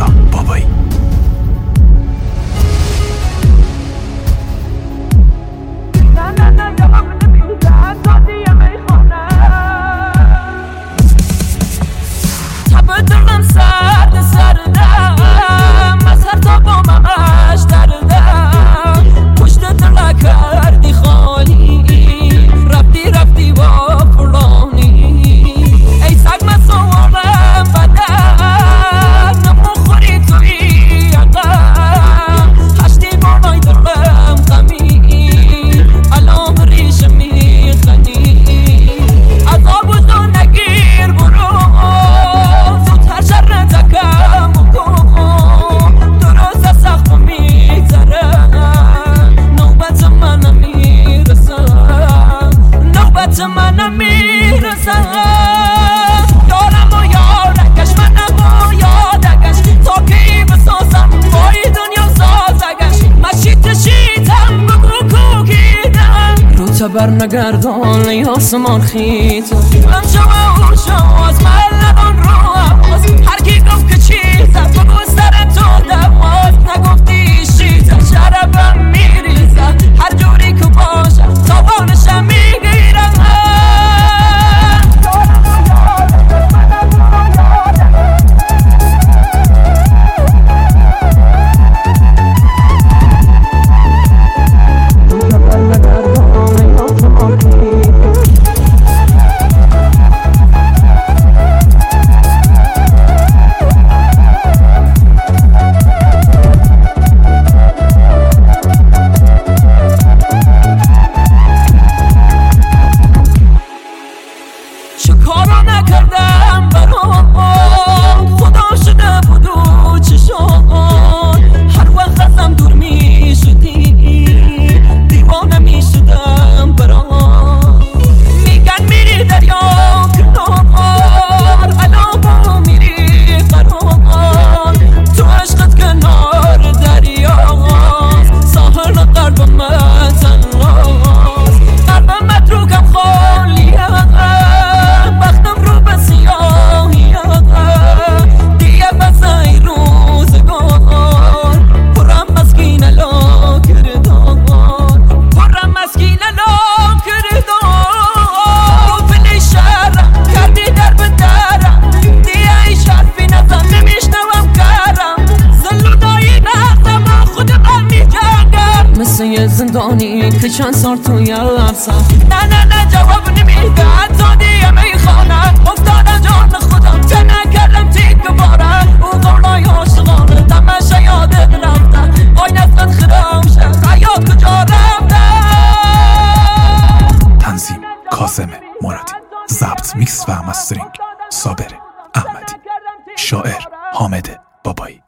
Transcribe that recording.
رضا بابایی. بر نگردان ای آسمان خیت من شما و شما از ملدان رو عواز هر کی گفت که چیزم بگو سر تو دواز نگفتی شیزم شربم میریزم هر جوری که باشم تاوانشم میگیرم کارا نکردم برام خدا شده بودو چشان هر وقت ازم دور می شدی دیوانه می شدم برام میگن میری دریا کنار الان با میری قرار تو عشقت کنار دریا ساحل قلب من تنهاست قلبم متروکم خالیه مثل زندانی که چند سال توی لرزم نه جواب نمیده حتی دیگه میخوانم افتادم جان خودم چه نکردم تیک بارم او قولای عاشقانه دمشه یادت رفتم وای نزد خرامشه حیات کجا رفتم. تنظیم کاظم مرادی، ضبط میکس و مسترینگ صابر احمدی، شاعر حامد بابایی.